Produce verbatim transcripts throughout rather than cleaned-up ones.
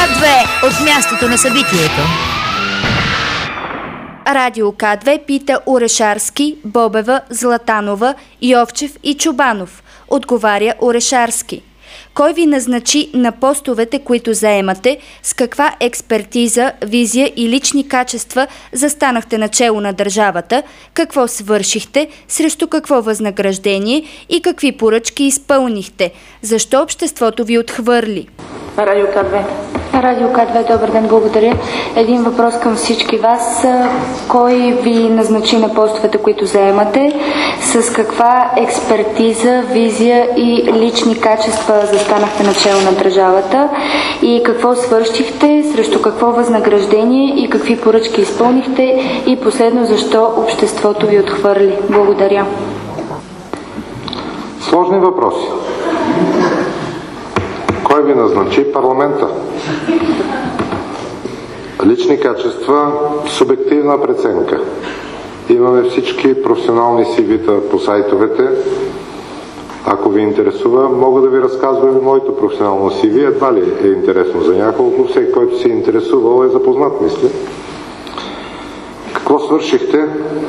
две от мястото на събитието. Радио К две пита Орешарски, Бобева, Златанова, Йовчев и Чобанов. Отговаря Орешарски. Кой ви назначи на постовете, които заемате? С каква експертиза, визия и лични качества застанахте начело на държавата? Какво свършихте? Срещу какво възнаграждение? И какви поръчки изпълнихте? Защо обществото ви отхвърли? Радио К две. Радио К две, добър ден, благодаря. Един въпрос към всички вас. Кой ви назначи на постовете, които заемате? С каква експертиза, визия и лични качества застанахте начело на държавата? И какво свършихте? Срещу какво възнаграждение? И какви поръчки изпълнихте? И последно, защо обществото ви отхвърли? Благодаря. Сложни въпроси. Кой ви назначи? Парламента. Лични качества, субективна преценка. Имаме всички професионални си ви-та по сайтовете. Ако ви интересува, мога да ви разказвам и моето професионално си ви. Едва ли е интересно за няколко. Всеки, който се е интересувал, е запознат, мисля. Какво свършихте?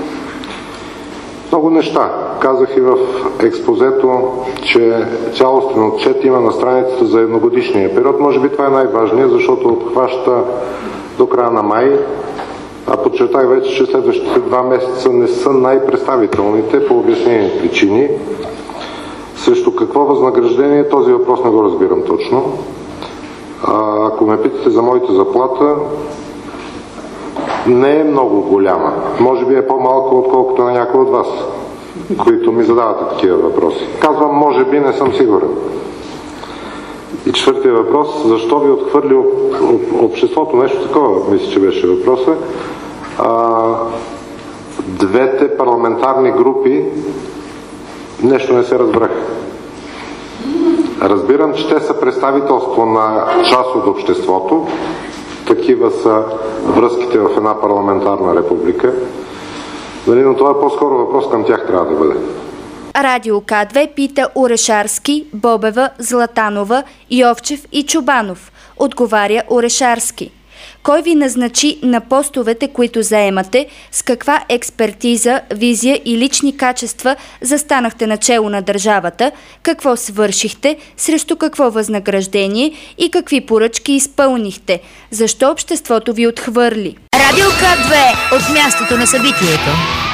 Много неща. Казах и в експозето, че цялостен отчет има на страницата за едногодишния период. Може би това е най-важният, защото обхваща до края на май, а подчертах вече, че следващите два месеца не са най-представителните по обяснени причини. Срещу какво възнаграждение, този въпрос не го разбирам точно. А, ако ме питате за моята заплата, не е много голяма. Може би е по-малко, отколкото на някой от вас, които ми задавате такива въпроси. Казвам, може би, не съм сигурен. И четвъртия въпрос, защо ви отхвърли обществото? Нещо такова, мисля, че беше въпроса. А, двете парламентарни групи нещо не се разбрах. Разбирам, че те са представителство на част от обществото. Такива са връзките в една парламентарна република. Но това е по-скоро въпрос към тях трябва да бъде. Радио К две пита Орешарски, Бобева, Златанова, Йовчев и Чобанов. Отговаря Орешарски. Кой ви назначи на постовете, които заемате? С каква експертиза, визия и лични качества застанахте начело на държавата? Какво свършихте? Срещу какво възнаграждение? И какви поръчки изпълнихте? Защо обществото ви отхвърли? Радио К две от мястото на събитието.